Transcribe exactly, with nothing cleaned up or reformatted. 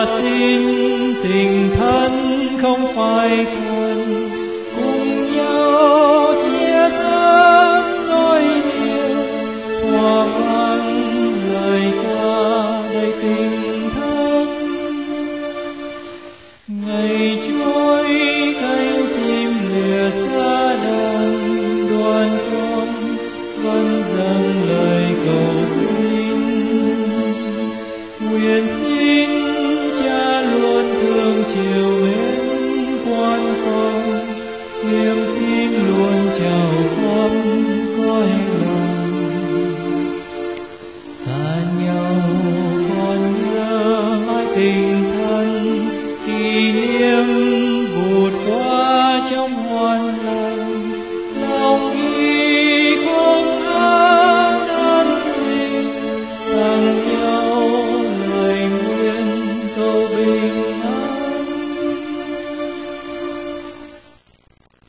và xin tình thân không phải cần cùng nhau chia sẻ nỗi niềm hòa vang lời ca đầy tình thân. Ngày trôi cánh chim lìa xa đàn, đoàn con vẫn dâng lời cầu xin. Nguyện xin Cha luôn thương chiều mến quan con, niềm tin luôn chào con cõi lòng. Xa nhau còn nhớ mãi tình thân, kỷ niệm vụt qua trong hoan